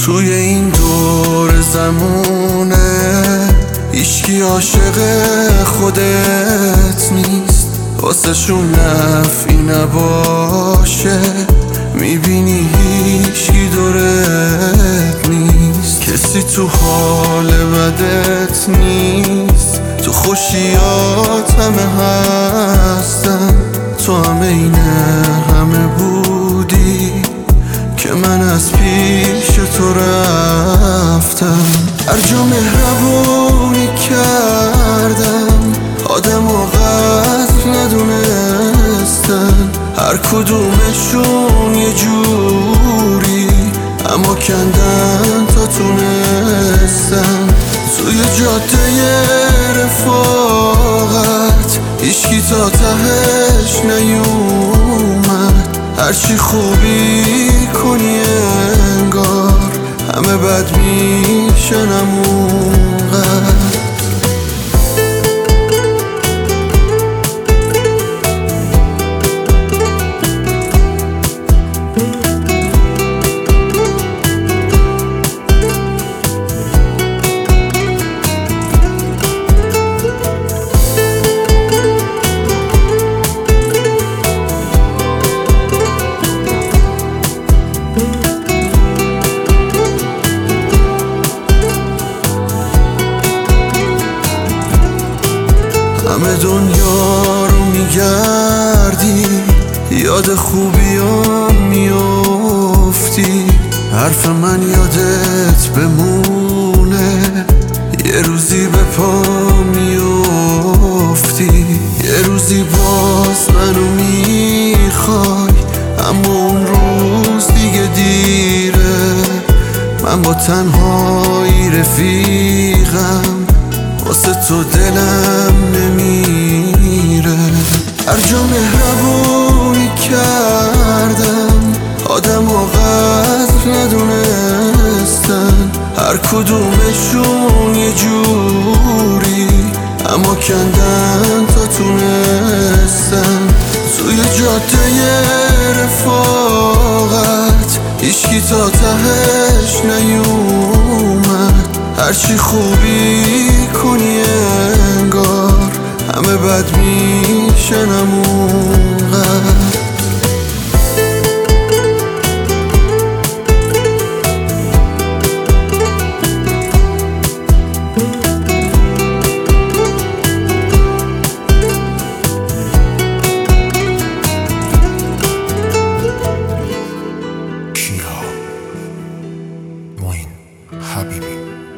توی این دور زمونه هیچکی عاشق خودت نیست، واسه شون نفعی نباشه میبینی هیچکی دورت نیست. کسی تو حال بدت نیست، تو خوشیات همه هستن، تو همه اینه همه بودی که من از پیش تو رفتم. هر جا مهربونی کردم آدم و قدر ندونستن، هر کدومشون یه جوری اما کندن تا تونستن. توی جاده رفاقت هیچکی تا تهش نیومد، هرچی خوبی کنی انگار همه بد میشن همونقدر. همه دنیا رو میگردی، یاد خوبیام میافتی، حرف من یادت بمونه، یه روزی به پا میافتی، یه روزی باز منو میخوای، اما اون روز دیگه دیره، من با تنهایی رفیقم، واسه تو دلم نمیره. هر جا مهربونی کردم آدم و قدر ندونستن، هر کدومشون یه جوری اما کندن تا تونستن. توی جاده رفاقت هیچکی تا تهش نیومد، هرچی خوبی کنی انگار همه بد میشن همونقدر. کیا معین حبیبی